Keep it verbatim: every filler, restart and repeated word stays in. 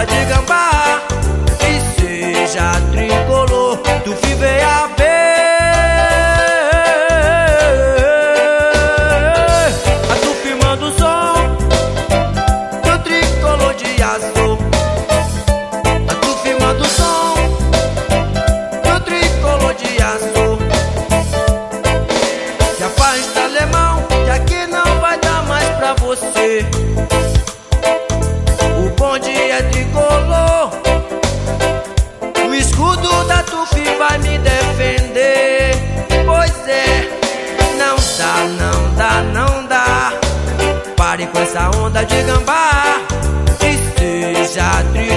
onda de gambá e seja tricolor. Tu vive a ver a tu firmando o som do tricolor de azul. A tu firmando o som do tricolor de azul. Se afasta, alemão, que aqui não vai dar mais pra você. O bonde é tricolor, o escudo da Tupi vai me defender. Pois é, não dá, não dá, não dá. Pare com essa onda de gambá e seja tricolor.